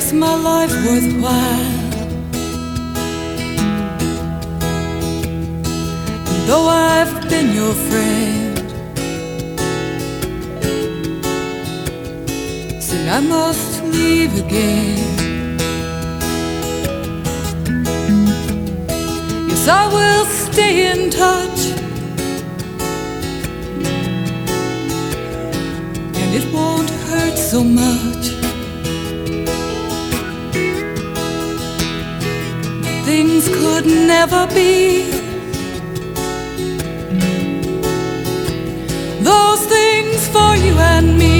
makes my life worthwhile. And though I've been your friend, soon I must leave again. Yes, I will stay in touch, and it won't hurt so much. Things could never be those things for you and me.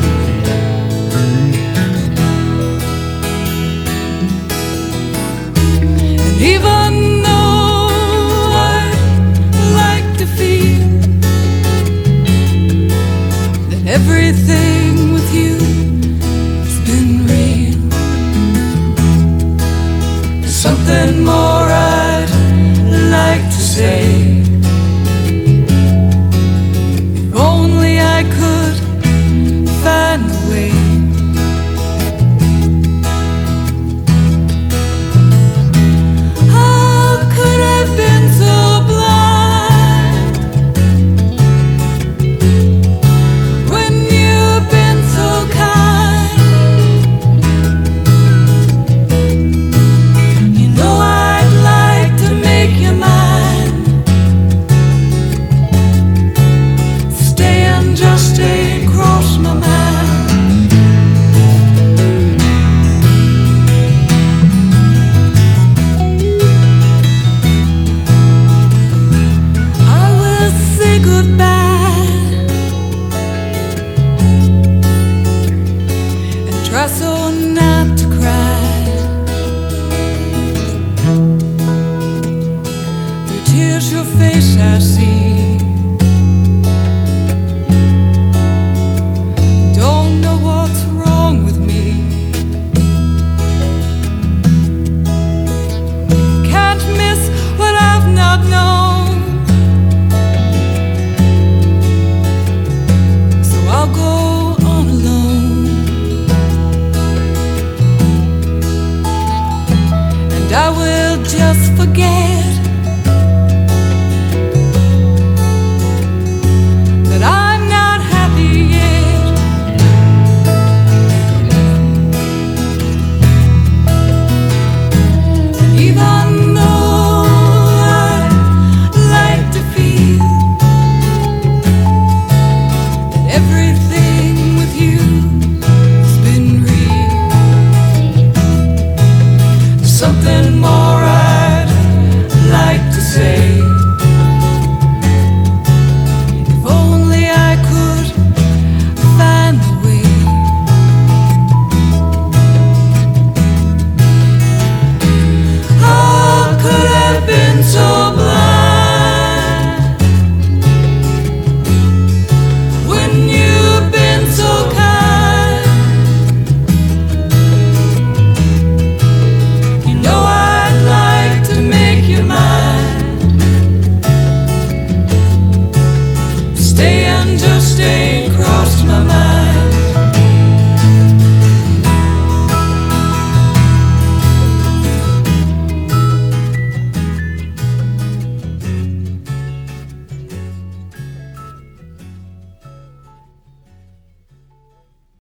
And even though I'd like to feel that everything